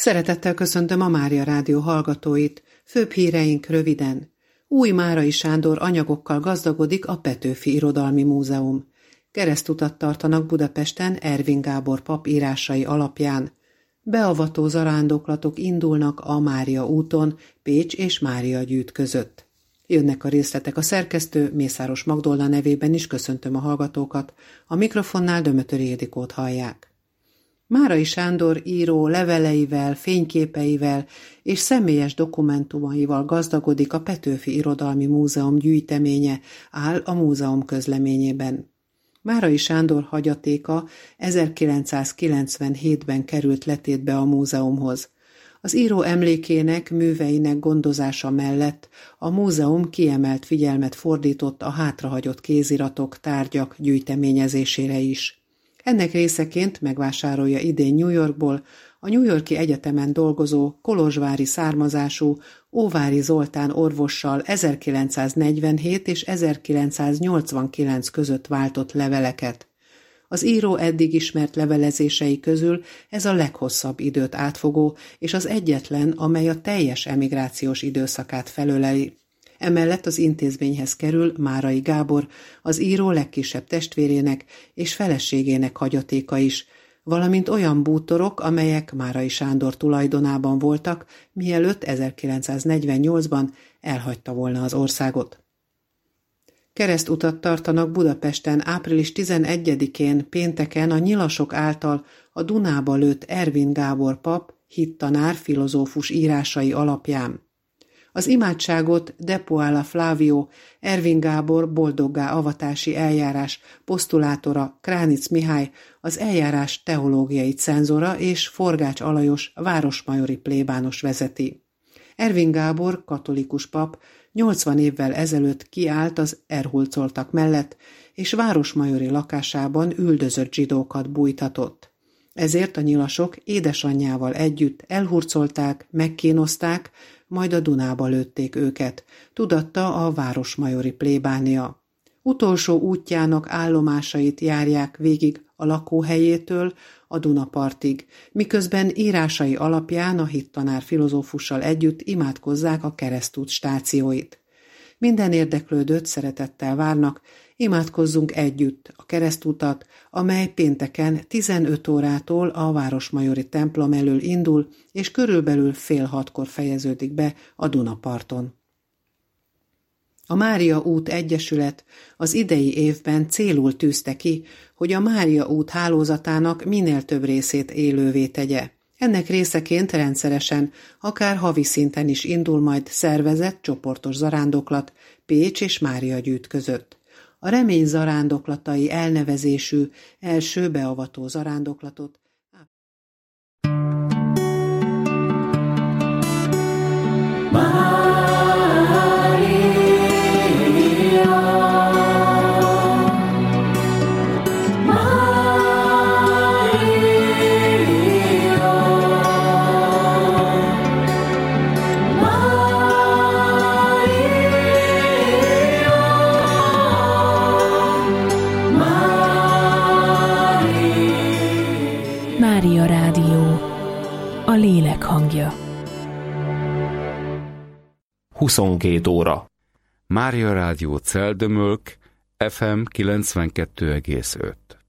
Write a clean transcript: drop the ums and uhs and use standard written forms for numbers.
Szeretettel köszöntöm a Mária Rádió hallgatóit, főbb híreink röviden. Új Márai Sándor anyagokkal gazdagodik a Petőfi Irodalmi Múzeum. Keresztutat tartanak Budapesten Ervin Gábor pap írásai alapján. Beavató zarándoklatok indulnak a Mária úton, Pécs és Mária Gyűjt között. Jönnek a részletek, a szerkesztő Mészáros Magdolna nevében is köszöntöm a hallgatókat. A mikrofonnál Dömötöri Ildikót hallják. Márai Sándor író leveleivel, fényképeivel és személyes dokumentumaival gazdagodik a Petőfi Irodalmi Múzeum gyűjteménye, áll a múzeum közleményében. Márai Sándor hagyatéka 1997-ben került letétbe a múzeumhoz. Az író emlékének, műveinek gondozása mellett a múzeum kiemelt figyelmet fordított a hátrahagyott kéziratok, tárgyak gyűjteményezésére is. Ennek részeként megvásárolja idén New Yorkból a New York-i Egyetemen dolgozó, kolozsvári származású Óváry Zoltán orvossal 1947 és 1989 között váltott leveleket. Az író eddig ismert levelezései közül ez a leghosszabb időt átfogó, és az egyetlen, amely a teljes emigrációs időszakát felöleli. Emellett az intézményhez kerül Márai Gábor, az író legkisebb testvérének és feleségének hagyatéka is, valamint olyan bútorok, amelyek Márai Sándor tulajdonában voltak, mielőtt 1948-ban elhagyta volna az országot. Keresztutat tartanak Budapesten április 11-én pénteken a nyilasok által a Dunába lőtt Ervin Gábor pap, hittanár, filozófus írásai alapján. Az imádságot De Poala Flavio, Ervin Gábor boldoggá avatási eljárás posztulátora Kránic Mihály, az eljárás teológiai cenzora és Forgács Alajos városmajori plébános vezeti. Ervin Gábor, katolikus pap, 80 évvel ezelőtt kiállt az elhurcoltak mellett, és városmajori lakásában üldözött zsidókat bújtatott. Ezért a nyilasok édesanyjával együtt elhurcolták, megkínozták, majd a Dunába lőtték őket, tudatta a városmajori plébánia. Utolsó útjának állomásait járják végig a lakóhelyétől a Dunapartig, miközben írásai alapján a hittanár filozófussal együtt imádkozzák a keresztút stációit. Minden érdeklődőt szeretettel várnak, imádkozzunk együtt a keresztutat, amely pénteken 15 órától a városmajori templom elől indul, és körülbelül 5:30 fejeződik be a Dunaparton. A Mária út Egyesület az idei évben célul tűzte ki, hogy a Mária út hálózatának minél több részét élővé tegye. Ennek részeként rendszeresen, akár havi szinten is indul majd szervezett, csoportos zarándoklat Pécs és Mária Gyűjt között. A Remény zarándoklatai elnevezésű első beavató zarándoklatot Mária Rádió, a lélek hangja. 22 óra. Mária Rádió Celdömölk, FM 92,5.